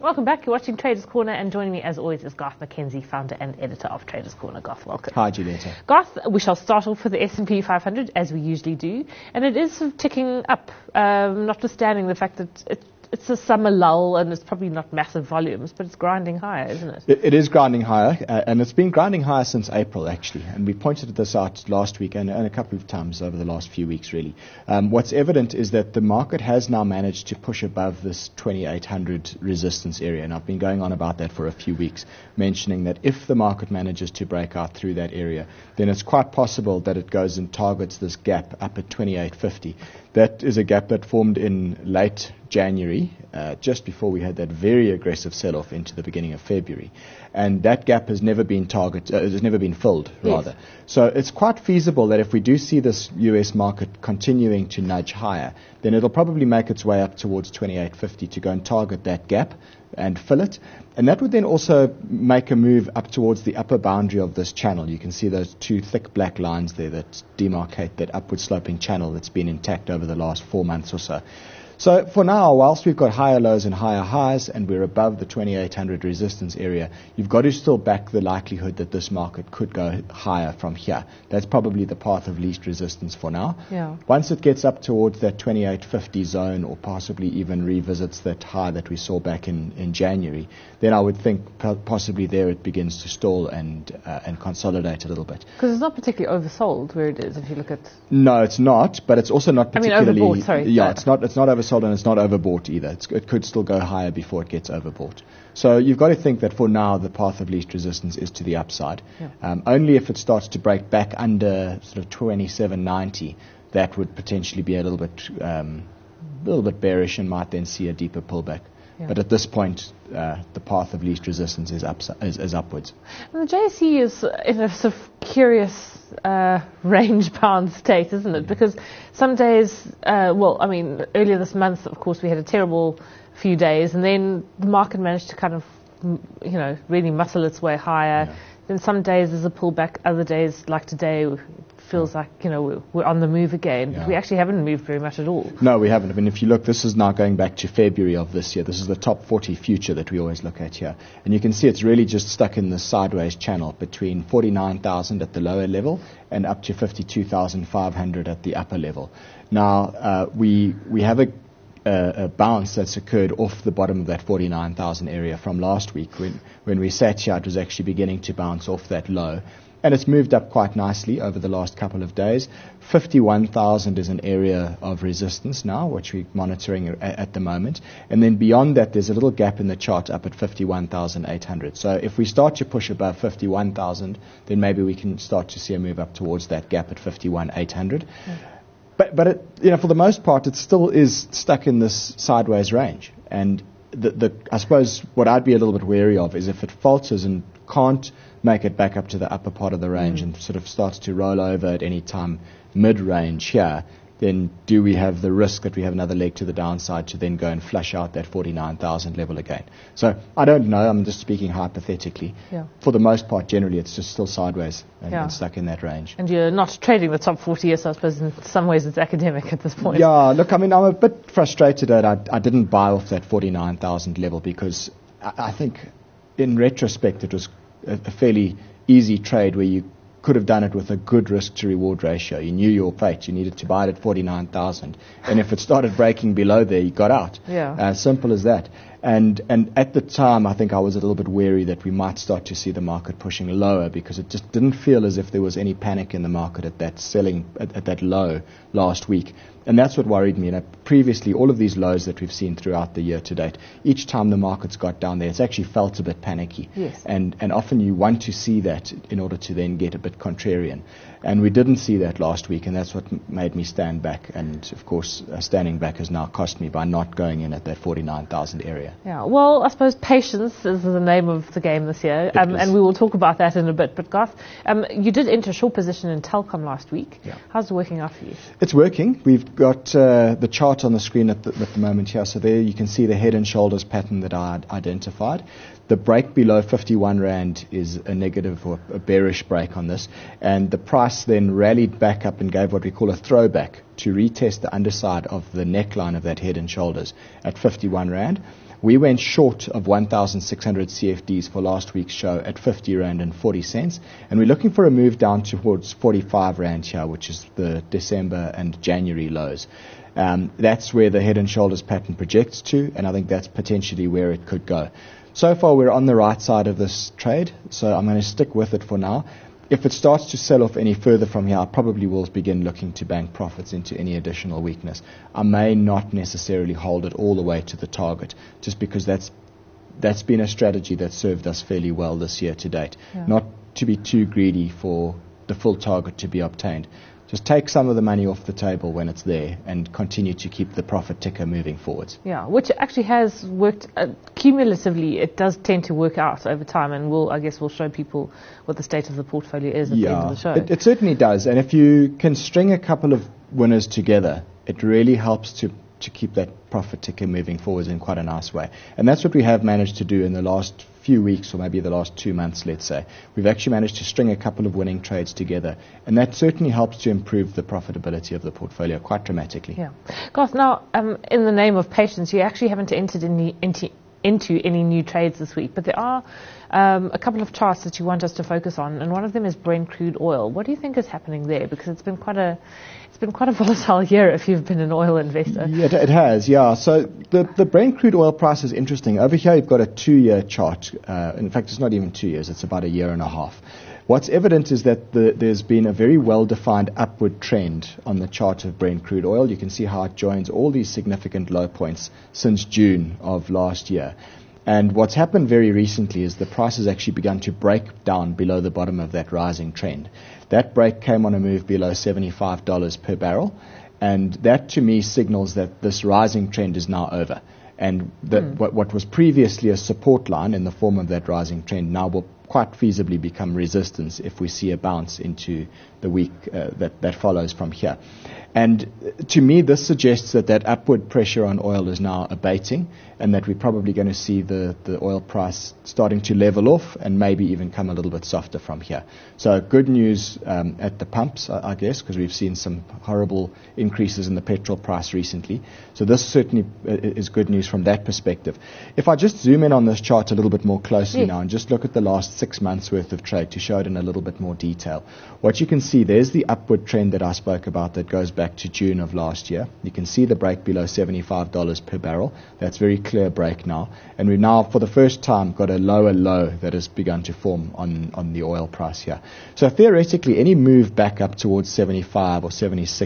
Welcome back. You're watching Traders Corner, and joining me as always is Garth McKenzie, founder and editor of Traders Corner. Garth, welcome. Hi, Julieta. Garth, we shall start off with the S&P 500 as we usually do, and it is sort of ticking up, notwithstanding the fact that it's a summer lull and it's probably not massive volumes, but it's grinding higher, isn't it? It is grinding higher, and it's been grinding higher since April, actually. And we pointed this out last week and a couple of times over the last few weeks, really. What's evident is that the market has now managed to push above this 2800 resistance area. And I've been going on about that for a few weeks, mentioning that if the market manages to break out through that area, then it's quite possible that it goes and targets this gap up at 2850. That is a gap that formed in late January, just before we had that very aggressive sell-off into the beginning of February, and that gap has never been filled, rather. Yes. So it's quite feasible that if we do see this US market continuing to nudge higher, then it'll probably make its way up towards 2850 to go and target that gap and fill it. And that would then also make a move up towards the upper boundary of this channel. You can see those two thick black lines there that demarcate that upward sloping channel that's been intact over the last 4 months or so. So for now, whilst we've got higher lows and higher highs and we're above the 2800 resistance area, you've got to still back the likelihood that this market could go higher from here. That's probably the path of least resistance for now. Yeah. Once it gets up towards that 2850 zone, or possibly even revisits that high that we saw back in January, then I would think possibly there it begins to stall and consolidate a little bit. Because it's not particularly oversold where it is, if you look at... No, it's not, but it's also not particularly... overbought, sorry. Yeah, it's not oversold and it's not overbought either. It could still go higher before it gets overbought. So you've got to think that for now the path of least resistance is to the upside. Yeah. Only if it starts to break back under sort of 2790, that would potentially be a little bit bearish and might then see a deeper pullback. Yeah. But at this point, the path of least resistance is upwards. And the JSE is in a sort of curious range-bound state, isn't it? Because some days, earlier this month, of course, we had a terrible few days, and then the market managed to kind of, really muscle its way higher. Yeah. Then some days there's a pullback, other days, like today, feels like, we're on the move again. Yeah. But we actually haven't moved very much at all. No, we haven't. I mean, if you look, this is now going back to February of this year. This is the top 40 future that we always look at here. And you can see it's really just stuck in the sideways channel between 49,000 at the lower level and up to 52,500 at the upper level. Now, we have a bounce that's occurred off the bottom of that 49,000 area from last week. When we sat here, it was actually beginning to bounce off that low. And it's moved up quite nicely over the last couple of days. 51,000 is an area of resistance now, which we're monitoring at the moment. And then beyond that, there's a little gap in the chart up at 51,800. So if we start to push above 51,000, then maybe we can start to see a move up towards that gap at 51,800. But for the most part, it still is stuck in this sideways range. And I suppose what I'd be a little bit wary of is if it falters and can't make it back up to the upper part of the range and sort of starts to roll over at any time mid-range here, then do we have the risk that we have another leg to the downside to then go and flush out that 49,000 level again? So I don't know. I'm just speaking hypothetically. Yeah. For the most part, generally, it's just still sideways and stuck in that range. And you're not trading the top 40, so I suppose in some ways it's academic at this point. Yeah, look, I mean, I'm a bit frustrated that I didn't buy off that 49,000 level because I think in retrospect it was a fairly easy trade where you could have done it with a good risk to reward ratio. You knew your fate. You needed to buy it at 49,000. And if it started breaking below there, you got out. Yeah. Simple as that. And at the time, I think I was a little bit wary that we might start to see the market pushing lower because it just didn't feel as if there was any panic in the market at that low last week. And that's what worried me. Previously, all of these lows that we've seen throughout the year to date, each time the market's got down there, it's actually felt a bit panicky. Yes. And often you want to see that in order to then get a bit contrarian. And we didn't see that last week, and that's what made me stand back. And, of course, standing back has now cost me by not going in at that 49,000 area. Yeah, well, I suppose patience is the name of the game this year, and we will talk about that in a bit. But, Garth, you did enter a short position in Telkom last week. Yeah. How's it working out for you? It's working. We've got the chart on the screen at the moment here. So there you can see the head and shoulders pattern that I identified. The break below 51 Rand is a negative or a bearish break on this. And the price then rallied back up and gave what we call a throwback to retest the underside of the neckline of that head and shoulders at 51 Rand. We went short of 1,600 CFDs for last week's show at 50 Rand and 40 cents. And we're looking for a move down towards 45 Rand here, which is the December and January lows. That's where the head and shoulders pattern projects to, and I think that's potentially where it could go. So far, we're on the right side of this trade, so I'm going to stick with it for now. If it starts to sell off any further from here, I probably will begin looking to bank profits into any additional weakness. I may not necessarily hold it all the way to the target, just because that's been a strategy that served us fairly well this year to date. Yeah. Not to be too greedy for the full target to be obtained. Just take some of the money off the table when it's there and continue to keep the profit ticker moving forwards. Yeah, which actually has worked cumulatively. It does tend to work out over time, and we'll show people what the state of the portfolio is at the end of the show. It certainly does. And if you can string a couple of winners together, it really helps to keep that profit ticker moving forwards in quite a nice way. And that's what we have managed to do in the last few weeks, or maybe the last 2 months, let's say. We've actually managed to string a couple of winning trades together, and that certainly helps to improve the profitability of the portfolio quite dramatically. Yeah. Garth, now, in the name of patience, you actually haven't entered into any new trades this week, but there are a couple of charts that you want us to focus on, and one of them is Brent crude oil. What do you think is happening there? Because it's been quite a volatile year if you've been an oil investor. Yeah, it has, yeah. So the Brent crude oil price is interesting. Over here you've got a 2-year chart. In fact, it's not even 2 years. It's about a year and a half. What's evident is that there's been a very well-defined upward trend on the chart of Brent crude oil. You can see how it joins all these significant low points since June of last year. And what's happened very recently is the price has actually begun to break down below the bottom of that rising trend. That break came on a move below $75 per barrel, and that to me signals that this rising trend is now over. And what was previously a support line in the form of that rising trend now will quite feasibly become resistance if we see a bounce into the week that follows from here. And to me, this suggests that upward pressure on oil is now abating, and that we're probably going to see the oil price starting to level off and maybe even come a little bit softer from here. So good news at the pumps, I guess, because we've seen some horrible increases in the petrol price recently. So this certainly is good news from that perspective. If I just zoom in on this chart a little bit more closely now and just look at the last 6 months worth of trade to show it in a little bit more detail, what you can see, there's the upward trend that I spoke about that goes back to June of last year. You can see the break below $75 per barrel. That's very clear break now. And we've now, for the first time, got a lower low that has begun to form on the oil price here. So theoretically, any move back up towards $75 or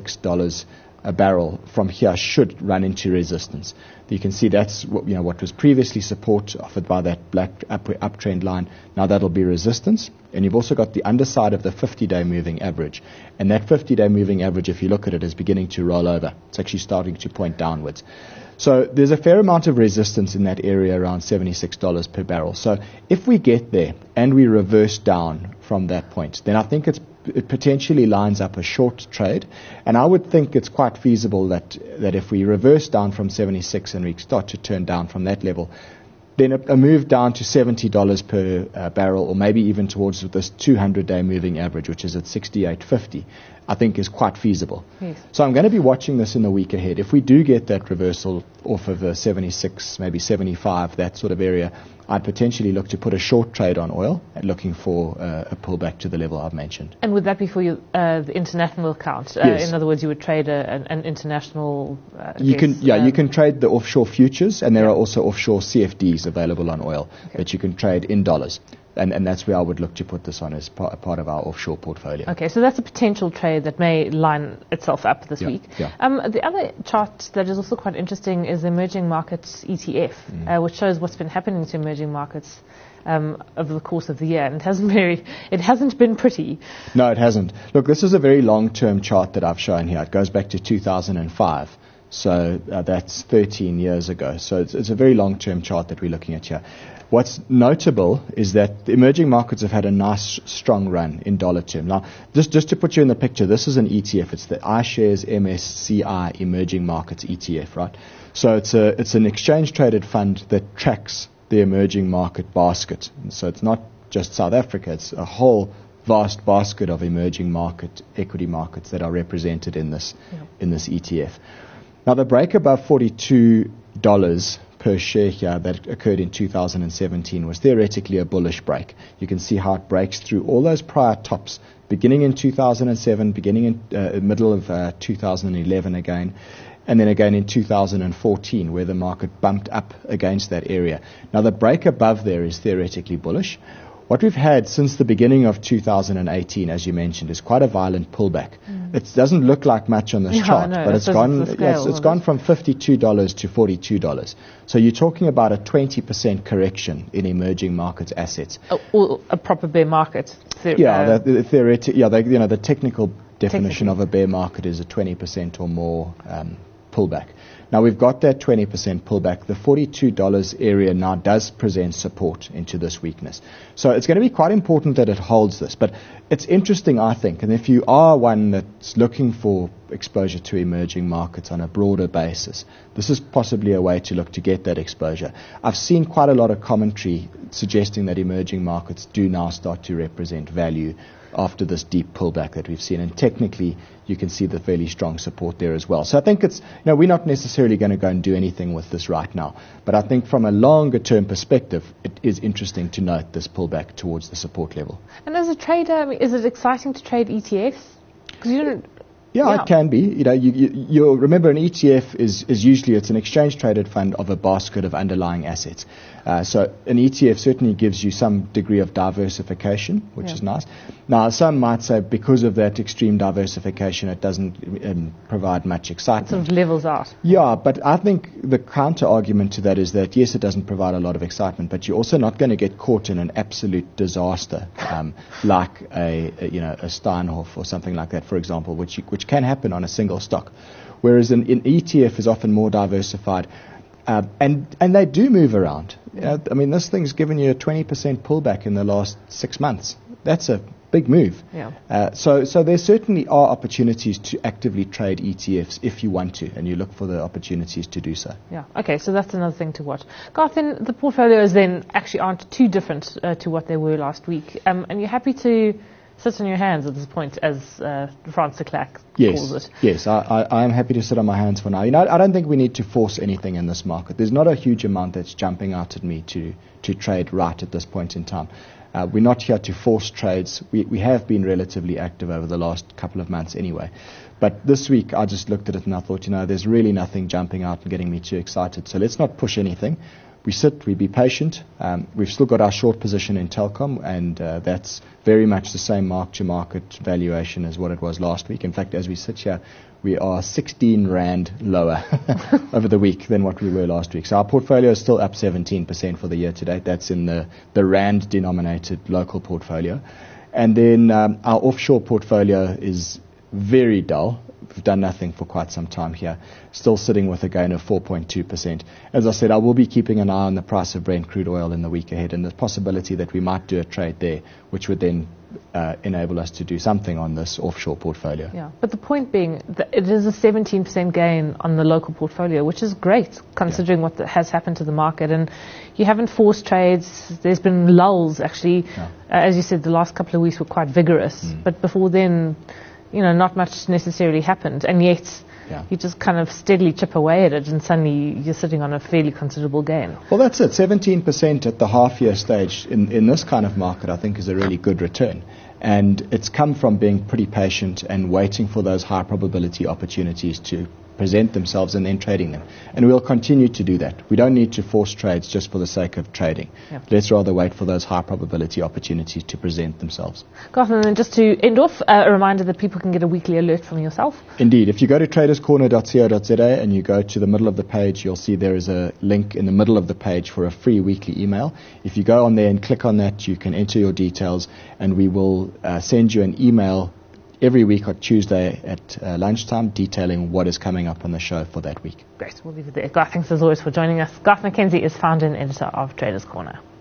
$76 a barrel from here should run into resistance. You can see that's what was previously support offered by that black uptrend line. Now that'll be resistance. And you've also got the underside of the 50-day moving average. And that 50-day moving average, if you look at it, is beginning to roll over. It's actually starting to point downwards. So there's a fair amount of resistance in that area around $76 per barrel. So if we get there and we reverse down from that point, then I think it potentially lines up a short trade. And I would think it's quite feasible that if we reverse down from 76 and we start to turn down from that level, then a move down to $70 per barrel, or maybe even towards this 200-day moving average, which is at 68.50, I think is quite feasible. Yes. So I'm going to be watching this in the week ahead. If we do get that reversal off of the 76, maybe 75, that sort of area, I'd potentially look to put a short trade on oil and looking for a pullback to the level I've mentioned. And would that be for you, the international account? Yes. In other words, you would trade an international... you can trade the offshore futures, and there are also offshore CFDs available on oil that you can trade in dollars. And that's where I would look to put this on as part of our offshore portfolio. Okay, so that's a potential trade that may line itself up this week. Yeah. The other chart that is also quite interesting is the Emerging Markets ETF, which shows what's been happening to emerging markets over the course of the year. And it hasn't been pretty. No, it hasn't. Look, this is a very long-term chart that I've shown here. It goes back to 2005. So that's 13 years ago. So it's a very long-term chart that we're looking at here. What's notable is that the emerging markets have had a nice, strong run in dollar terms. Now, just to put you in the picture, this is an ETF. It's the iShares MSCI Emerging Markets ETF, right? So it's an exchange-traded fund that tracks the emerging market basket. And so it's not just South Africa. It's a whole vast basket of emerging market equity markets that are represented in this ETF. Now, the break above $42 per share here that occurred in 2017 was theoretically a bullish break. You can see how it breaks through all those prior tops, beginning in 2007, beginning in middle of 2011 again, and then again in 2014, where the market bumped up against that area. Now, the break above there is theoretically bullish. What we've had since the beginning of 2018, as you mentioned, is quite a violent pullback. It doesn't look like much on this chart, but it's gone from $52 to $42. So you're talking about a 20% correction in emerging markets assets. Or a proper bear market. The technical definition of a bear market is a 20% or more pullback. Now, we've got that 20% pullback. The $42 area now does present support into this weakness. So it's going to be quite important that it holds this. But it's interesting, I think, and if you are one that's looking for exposure to emerging markets on a broader basis, this is possibly a way to look to get that exposure. I've seen quite a lot of commentary suggesting that emerging markets do now start to represent value after this deep pullback that we've seen. And technically, you can see the fairly strong support there as well. So I think it's, we're not necessarily going to go and do anything with this right now. But I think from a longer term perspective, it is interesting to note this pullback towards the support level. And as a trader, is it exciting to trade ETFs? Because you don't... Yeah, it can be. You'll remember an ETF is usually it's an exchange traded fund of a basket of underlying assets. So an ETF certainly gives you some degree of diversification, which is nice. Now, some might say because of that extreme diversification, it doesn't provide much excitement. It sort of levels out. Yeah, but I think the counter argument to that is that yes, it doesn't provide a lot of excitement, but you're also not going to get caught in an absolute disaster like a Steinhoff or something like that, for example, which can happen on a single stock, whereas an ETF is often more diversified, and they do move around. This thing's given you a 20% pullback in the last 6 months. That's a big move. Yeah. So there certainly are opportunities to actively trade ETFs if you want to, and you look for the opportunities to do so. Yeah. Okay. So that's another thing to watch. Garth, then the portfolios then actually aren't too different to what they were last week, and you're happy to sit on your hands at this point, as Frans de Klerk calls it. Yes, I am happy to sit on my hands for now. I don't think we need to force anything in this market. There's not a huge amount that's jumping out at me to trade right at this point in time. We're not here to force trades. We have been relatively active over the last couple of months anyway. But this week I just looked at it and I thought, there's really nothing jumping out and getting me too excited. So let's not push anything. We be patient. We've still got our short position in Telkom, and that's very much the same mark-to-market valuation as what it was last week. In fact, as we sit here, we are 16 Rand lower over the week than what we were last week. So our portfolio is still up 17% for the year to date. That's in the Rand-denominated local portfolio. And then our offshore portfolio is very dull. We've done nothing for quite some time here, still sitting with a gain of 4.2%. As I said, I will be keeping an eye on the price of Brent crude oil in the week ahead, and the possibility that we might do a trade there, which would then enable us to do something on this offshore portfolio. Yeah, but the point being that it is a 17% gain on the local portfolio, which is great considering what has happened to the market. And you haven't forced trades. There's been lulls, actually. Yeah. As you said, the last couple of weeks were quite vigorous. But before then, not much necessarily happened, and yet you just kind of steadily chip away at it, and suddenly you're sitting on a fairly considerable gain. Well, that's it. 17% at the half-year stage in this kind of market, I think, is a really good return. And it's come from being pretty patient and waiting for those high probability opportunities to present themselves and then trading them. And we'll continue to do that. We don't need to force trades just for the sake of trading. Yep. Let's rather wait for those high probability opportunities to present themselves. Garth, and then just to end off, a reminder that people can get a weekly alert from yourself. Indeed. If you go to traderscorner.co.za and you go to the middle of the page, you'll see there is a link in the middle of the page for a free weekly email. If you go on there and click on that, you can enter your details, and we will send you an email every week on Tuesday at lunchtime detailing what is coming up on the show for that week. Great. We'll leave it there. Garth, thanks as always for joining us. Garth McKenzie is founder and editor of Traders Corner.